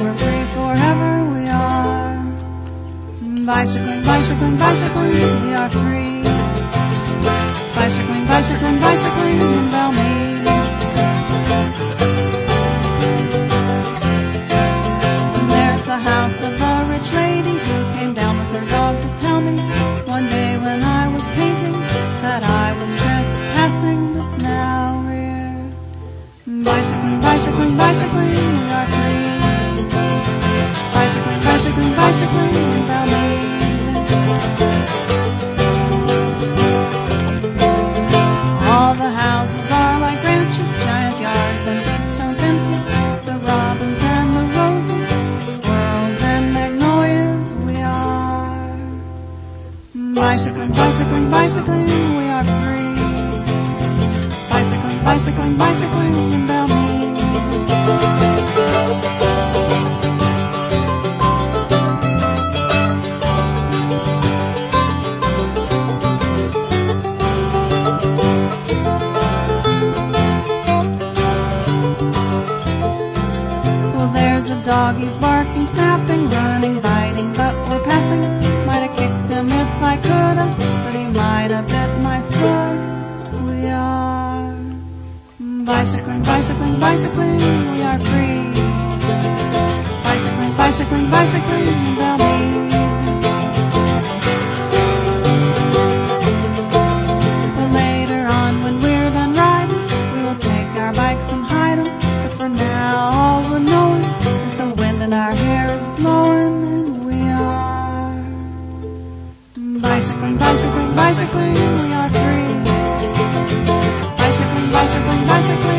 we're free forever, we are. Bicycling, bicycling, bicycling, we are free. Bicycling, bicycling, bicycling in Belmead. And there's the house of a rich lady who came down with her dog to tell me one day when I was painting that I was trespassing, but now we're bicycling, bicycling, bicycling, we are free. Bicycling, bicycling, bicycling in Belmead. All the houses are like ranches, giant yards and big stone fences. The robins and the roses, squirrels and magnolias, we are. Bicycling, bicycling, bicycling, we are free. Bicycling, bicycling, bicycling in Belmead. There's a dog, he's barking, snapping, running, biting, but we're passing. Might have kicked him if I coulda, but he might have bit my foot. We are bicycling, bicycling, bicycling, we are free. Bicycling, bicycling, bicycling in Belmead. But later on when we're done riding, we will take our bikes and hide 'em. But for now all we're knowing is the wind in our hair is blowing, and we are bicycling, bicycling, bicycling, we are free. Bicycling, bicycling, bicycling.